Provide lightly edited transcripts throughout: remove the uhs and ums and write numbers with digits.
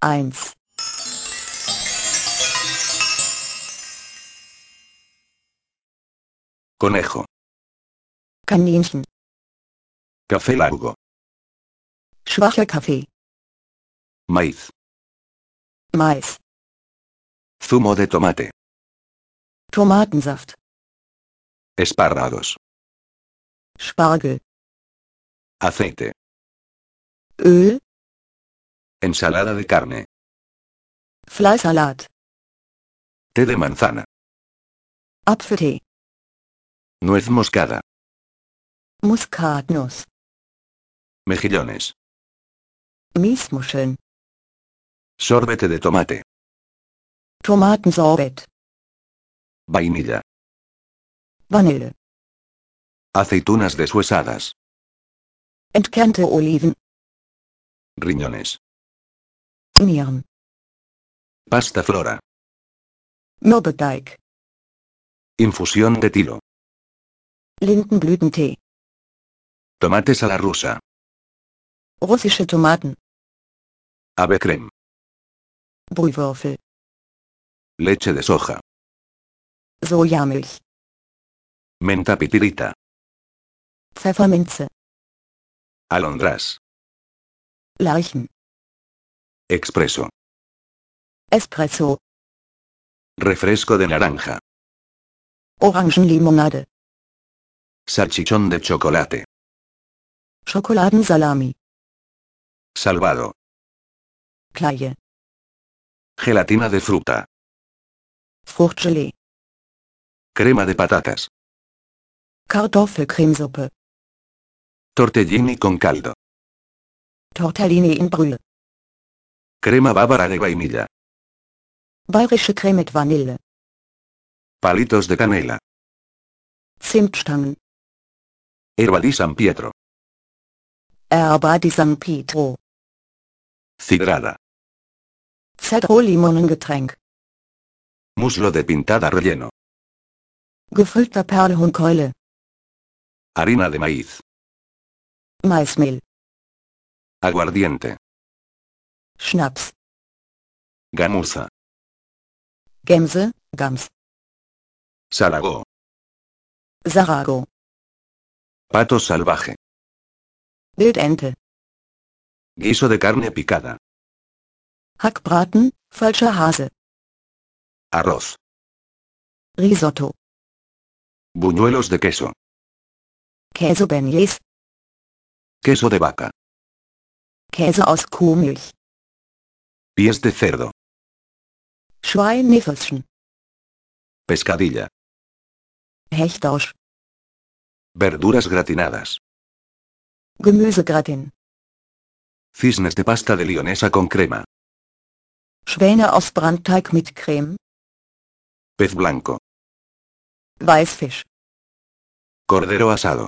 1. Conejo. Kaninchen. Café largo. Schwacher Kaffee. Maíz. Mais. Zumo de tomate. Tomatensaft. Espárragos. Spargel. Aceite. Öl. Ensalada de carne. Fleischsalat. Té de manzana. Apfeltee. Nuez moscada. Muskatnuss. Mejillones. Miesmuscheln. Sorbete de tomate. Tomatensorbet. Vainilla. Vanille. Aceitunas deshuesadas. Entkernte Oliven. Riñones. Nieren. Pasta flora. Mürbeteig. Infusión de tilo. Lindenblütentee. Tomates a la rusa. Russische Tomaten. Ave creme. Brühwürfel. Leche de soja. Sojamilch. Menta pitirita. Pfefferminze. Alondras. Lerchen. Expreso. Espresso. Refresco de naranja. Orangenlimonade. Salchichón de chocolate. Schokoladensalami. Salvado. Kleie. Gelatina de fruta. Fruchtgelee. Crema de patatas. Kartoffelcremesuppe. Tortellini con caldo. Tortellini in Brühe. Crema bávara de vainilla. Bayerische Creme mit Vanille. Palitos de canela. Zimtstangen. Herba di San Pietro. Erba di San Pietro. Cidrada. Cedro-Limonengetränk. Muslo de pintada relleno. Gefüllter Perlhuhnkeule. Harina de maíz. Maismehl. Aguardiente. Schnaps. Gamuza. Gemse, Gams. Salagó. Sarago. Pato salvaje. Wildente. Guiso de carne picada. Hackbraten, falscher Hase. Arroz. Risotto. Buñuelos de queso. Käse beignets. Queso de vaca. Käse aus Kuhmilch. Pies de cerdo. Schweinefüßchen. Pescadilla. Hechtausch. Verduras gratinadas. Gemüsegratin. Cisnes de pasta de lionesa con crema. Schwäne aus Brandteig mit Creme. Pez blanco. Weißfisch. Cordero asado.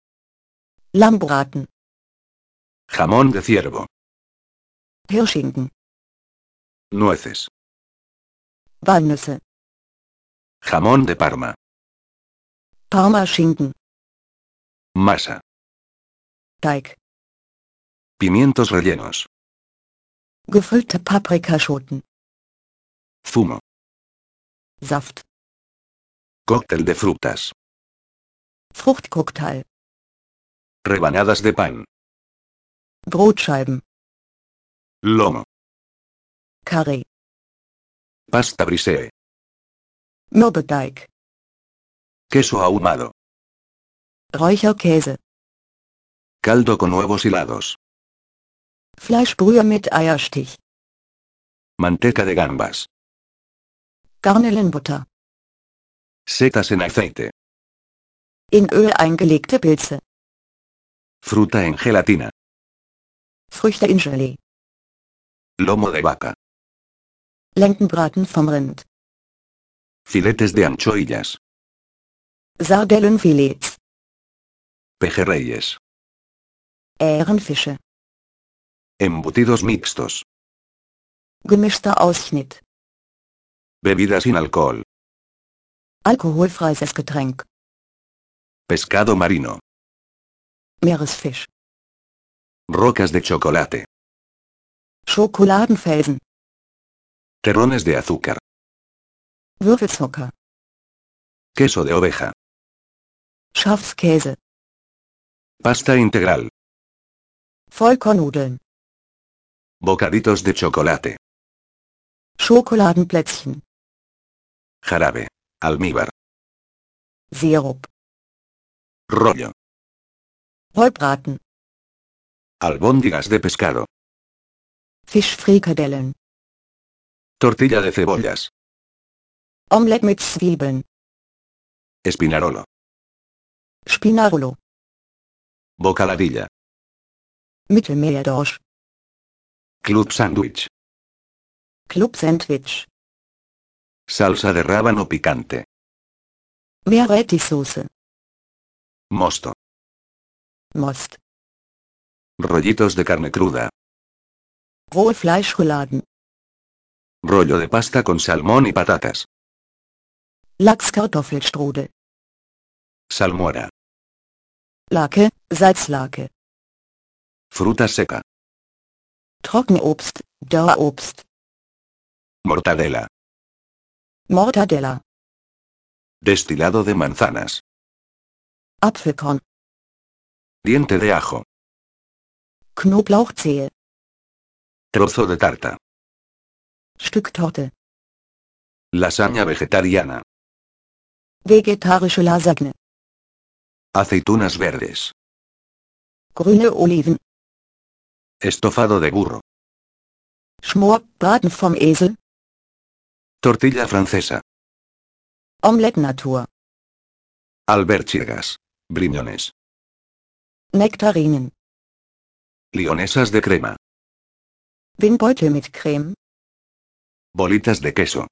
Lammbraten. Jamón de ciervo. Hirschschinken. Nueces. Walnüsse. Jamón de Parma. Parmaschinken. Masa. Teig. Pimientos rellenos. Gefüllte Paprikaschoten. Zumo. Saft. Cóctel de frutas. Fruchtcocktail. Rebanadas de pan. Brotscheiben. Lomo. Curry. Pasta brisee. Mürbeteig. Queso ahumado. Räucherkäse. Caldo con huevos hilados. Fleischbrühe mit Eierstich. Manteca de gambas. Garnelenbutter. Setas en aceite. In Öl eingelegte Pilze. Fruta en gelatina. Früchte in Gelee. Lomo de vaca. Lendenbraten vom Rind. Filetes de anchoillas. Sardellenfilets. Pejerreyes. Ährenfische. Embutidos mixtos. Gemischter Ausschnitt. Bebida sin alcohol. Alkoholfreies Getränk. Pescado marino. Meeresfisch. Rocas de chocolate. Schokoladenfelsen. Terrones de azúcar. Würfelzucker, Queso de oveja. Schafskäse, Pasta integral. Vollkornnudeln, Bocaditos de chocolate. Schokoladenplätzchen, Jarabe. Almíbar. Sirup, Rollo. Rollbraten, Albóndigas de pescado. Fischfrikadellen, Tortilla de cebollas. Omelette mit Zwiebeln, Espinarolo. Spinarolo, Bocaladilla. Mittelmeerdorsch, Club sándwich. Club Sandwich, Salsa de rábano picante. Meerrettichsoße, Mosto. Most, Rollitos de carne cruda. rohe Fleischrouladen, Rollo de pasta con salmón y patatas. Lachskartoffelstrudel, Salmuera. Lake, Salzlake, Fruta seca. Trockenobst, Dauerobst, Mortadela. Mortadella, Destilado de manzanas. Apfelkorn, Diente de ajo. Knoblauchzehe, Trozo de tarta. Stück Torte, Lasaña vegetariana. vegetarische Lasagne, Aceitunas verdes. grüne Oliven, Estofado de burro. Schmorbraten vom Esel, Tortilla francesa. Omelette Natur, Alberchigas. Briñones. Nektarinen, Lionesas de crema. Windbeutel mit Creme, Bolitas de queso.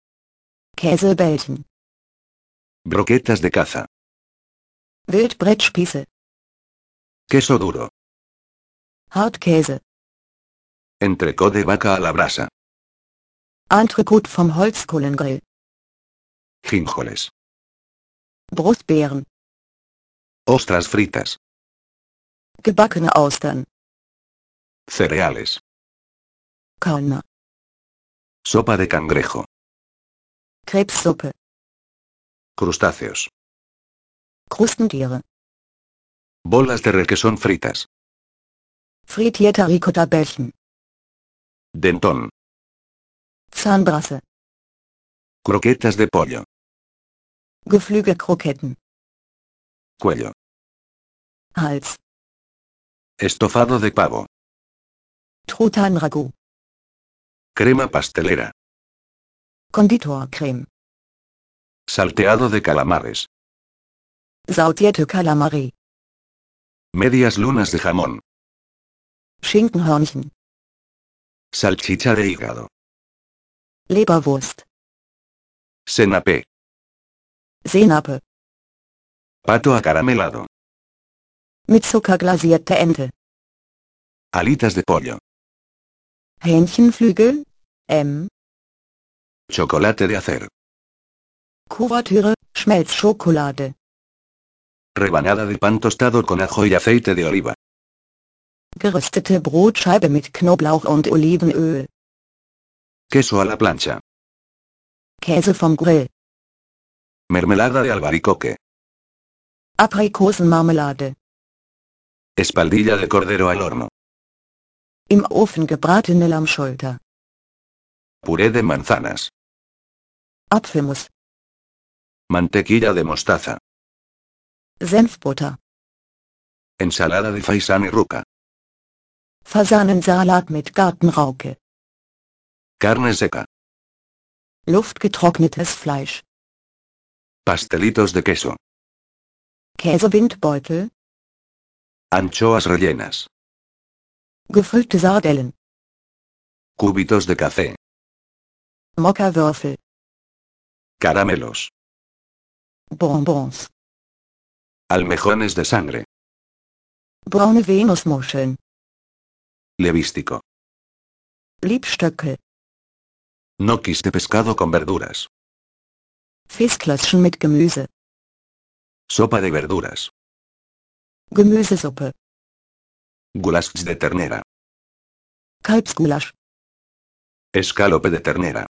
Käsebällchen, Broquetas de caza. Wildbrettspieße, Queso duro. Hartkäse, Entrecot de vaca a la brasa. Entrecote vom Holzkohlengrill, Ginjoles. Brustbeeren, Ostras fritas. gebackene Austern, Cereales. Körner, Sopa de cangrejo. Krebssuppe, Crustáceos. Krustentiere, Bolas de requesón fritas. frittierter Ricotta-Bällchen, Dentón. Zahnbrasse, Croquetas de pollo. Geflügelkroketten, Cuello. Hals, Estofado de pavo. Truthahn-Ragout, Crema pastelera. Konditorcreme, Salteado de calamares. sauzierte Kalamari, Medias lunas de jamón. Schinkenhörnchen, Salchicha de hígado. Leberwurst, Senapé. Senape, Pato acaramelado. mit Zucker glasierte Ente, Alitas de pollo. Hähnchenflügel, M, Chocolate de hacer. Kuvertüre, Schmelzschokolade, Rebanada de pan tostado con ajo y aceite de oliva. geröstete Brotscheibe mit Knoblauch und Olivenöl, Queso a la plancha. Käse vom Grill, Mermelada de albaricoque. Aprikosenmarmelade, Espaldilla de cordero al horno. im Ofen gebratene Lammschulter, Puré de manzanas. Apfelmus, Mantequilla de mostaza. Senfbutter, Ensalada de faisán y ruca. Fasanensalat mit Gartenrauke, Carne seca. luftgetrocknetes Fleisch, Pastelitos de queso. Käsewindbeutel, Anchoas rellenas. gefüllte Sardellen, Cubitos de café. Mokka-Würfel, Caramelos. Bonbons, Almejones de sangre. braune Venusmuscheln, Levístico. Liebstöckel, Gnocchis de pescado con verduras. Fischklößchen mit Gemüse, Sopa de verduras. Gemüsesuppe, Gulasch de ternera. Kalbsgulasch, Escalope de ternera.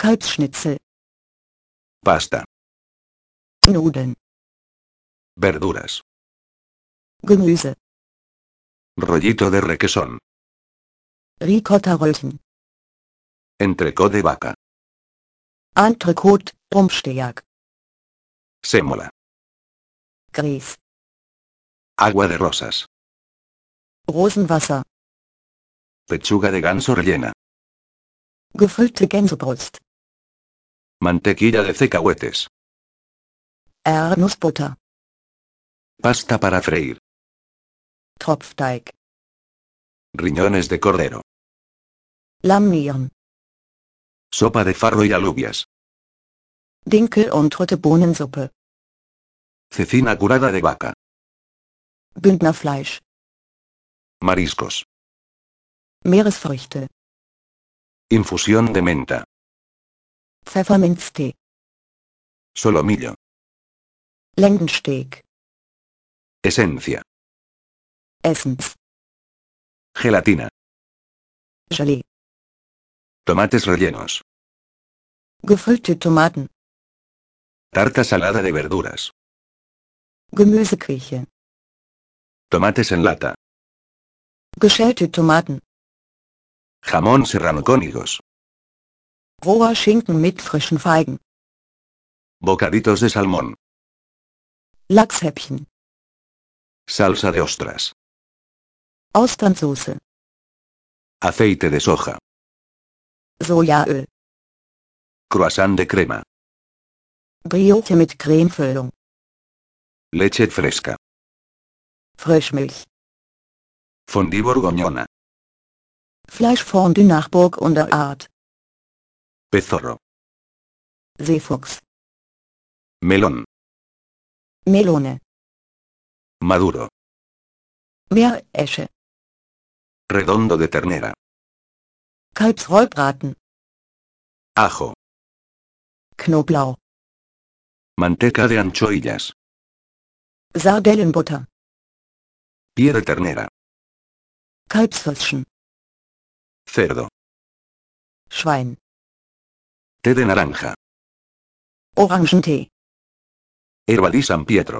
Kalbsschnitzel, Pasta. Nudeln, Verduras. Gemüse, Rollito de requesón. Ricotta-Röllchen, Entrecot de vaca. Entrecote, Rumpsteak, Sémola. Grieß, Agua de rosas. Rosenwasser, Pechuga de ganso rellena. gefüllte Gänsebrust, Mantequilla de cacahuetes. Erdnussbutter, Pasta para freír. Tropfteig, Riñones de cordero. Lammnieren, Sopa de farro y alubias. Dinkel- und Rote-Bohnensuppe, Cecina curada de vaca. Bündnerfleisch, Mariscos. Meeresfrüchte, Infusión de menta. Pfefferminztee, Solomillo. Lendensteak, Esencia. Essens, Gelatina. Gelee, Tomates rellenos. gefüllte Tomaten, Tarta salada de verduras. Gemüsequiche, Tomates en lata. geschälte Tomaten, Jamón serrano con higos. roher Schinken mit frischen Feigen, Bocaditos de salmón. Lachshäppchen, Salsa de ostras. Austernsoße, Aceite de soja. Sojaöl, Croissant de crema. Brioche mit Cremefüllung, Leche fresca. Frischmilch, Fondue bourguignona. Fleischfondue nach Burgunder Art, Pezorro. Seefuchs, Melón. Melone, Maduro. Meeresche, Redondo de ternera. Kalbsrollbraten, Ajo. Knoblauch, Manteca de anchoillas. Sardellenbutter, Pie de ternera. Kalbswürstchen, Cerdo. Schwein, Té de naranja. Orangentee, Herba di San Pietro.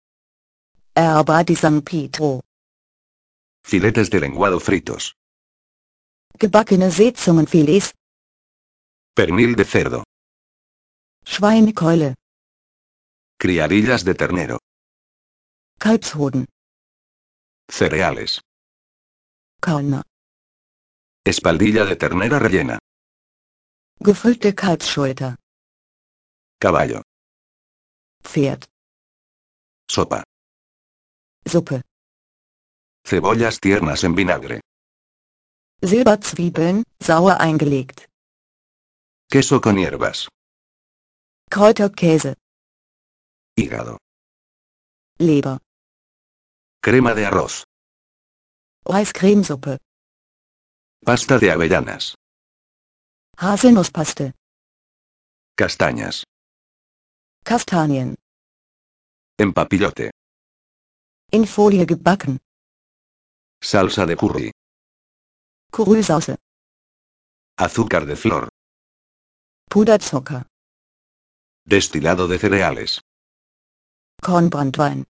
Erba di San Pietro, Filetes de lenguado fritos. gebackene Seezungenfilets, Pernil de cerdo. Schweinekeule, Criadillas de ternero. Kalbshoden, Cereales. Körner, Espaldilla de ternera rellena. gefüllte Kalbsschulter, Caballo. Pferd, Sopa. Suppe, Cebollas tiernas en vinagre. Silberzwiebeln, sauer eingelegt, Queso con hierbas. Kräuterkäse, Hígado. Leber, Crema de arroz. Reiscremesuppe, Pasta de avellanas. Haselnusspaste, Castañas. Kastanien, En papillote. in Folie gebacken, Salsa de curry. Currysauce, Azúcar de flor. Puderzucker, Destilado de cereales. Kornbranntwein,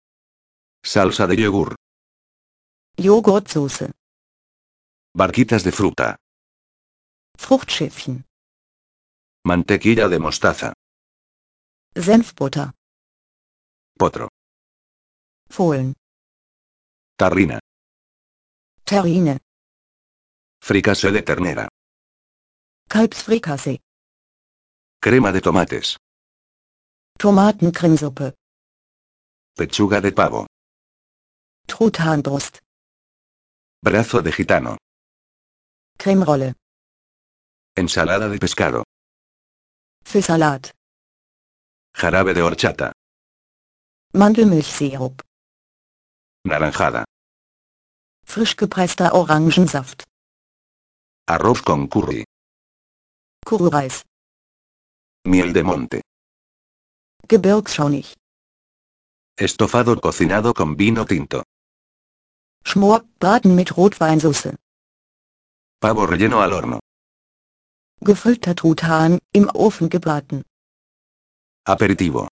Salsa de yogur. Joghurtsoße, Barquitas de fruta. Fruchtschiffchen, Mantequilla de mostaza. Senfbutter, Potro. Fohlen, Tarrina. Terrine, Fricassé de ternera. Kalbsfrikassee, Crema de tomates. Tomatencremesuppe, Pechuga de pavo. Truthahnbrust, Brazo de gitano. Cremerolle, Ensalada de pescado. Fischsalat, Jarabe de horchata. Mandelmilchsirup, Naranjada. frisch gepresster Orangensaft, Arroz con curry. Kurureis, Miel de monte. Gebirgsschaunig, Estofado cocinado con vino tinto. Schmorbraten mit Rotweinsauce, Pavo relleno al horno. Gefüllter Truthahn, im Ofen gebraten. Aperitivo.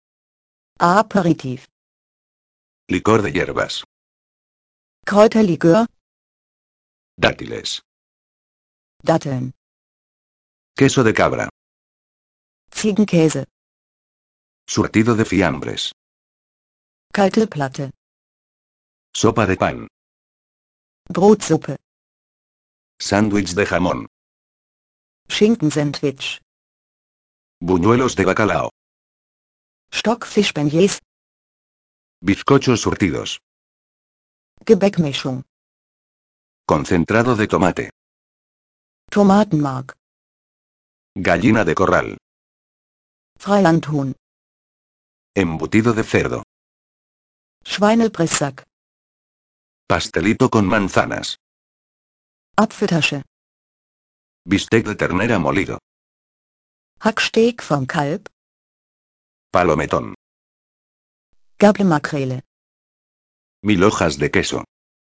Aperitif. Licor de hierbas. Kräuterlikör, Dátiles. Datteln. Queso de cabra. Ziegenkäse. Surtido de fiambres. Kalte Platte. Sopa de pan. Brotsuppe. Sándwich de jamón. Schinkensandwich. Buñuelos de bacalao. Stockfischbeignets. Bizcochos surtidos. Gebäckmischung. Concentrado de tomate. Tomatenmark. Gallina de corral. Freilandhuhn. Embutido de cerdo. Schweinepressack. Pastelito con manzanas. Apfeltasche. Bistec de ternera molido. Hacksteak vom Kalb. Palometón. Gabelmakrele. 1000 hojas de queso.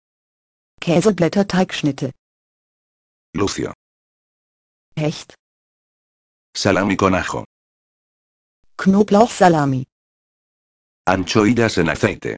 Käseblätterteigschnitte. Lucio. Hecht. Salami con ajo. Knoblauchsalami. Anchoillas en aceite.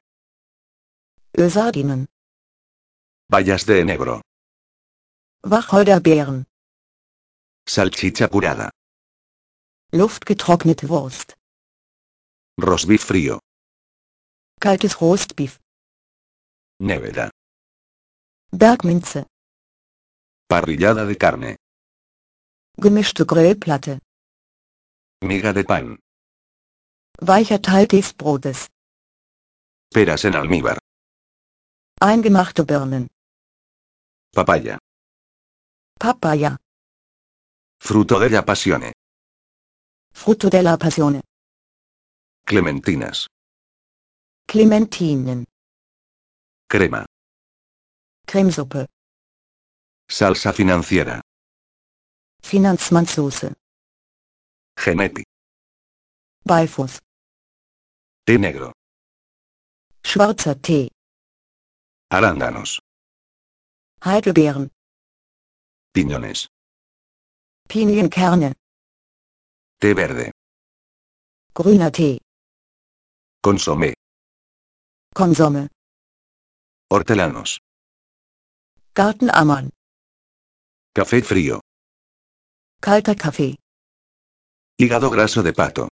Ölsardinen. Bayas de enebro. Wacholderbeeren. Salchicha curada. Luftgetrocknete Wurst. Rosbif frío. Kaltes Roastbeef. Nevera. Bergminze. Parrillada de carne. Gemischte Grillplatte. Miga de pan. Weicher Teil des Brotes. Peras en almíbar. Eingemachte Birnen. Papaya. Papaya. Fruto della passione. Frutto della Passione. Clementinas. Clementinen. Crema. Cremesuppe. Salsa financiera. Finanzmannssoße. Genepi. Beifuß. Té negro. Schwarzer Tee. Arándanos. Heidelbeeren. Piñones. Pinienkerne. Té verde. Grüner Tee. Consomé. Konsome. Hortelanos. Gartenammerl. Café frío. Kalter Kaffee. Hígado graso de pato.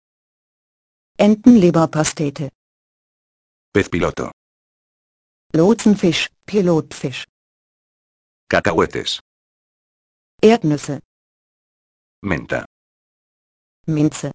Entenleberpastete. Pez piloto. Lotsenfisch, Pilotfisch. Cacahuetes. Erdnüsse. Menta. Minze.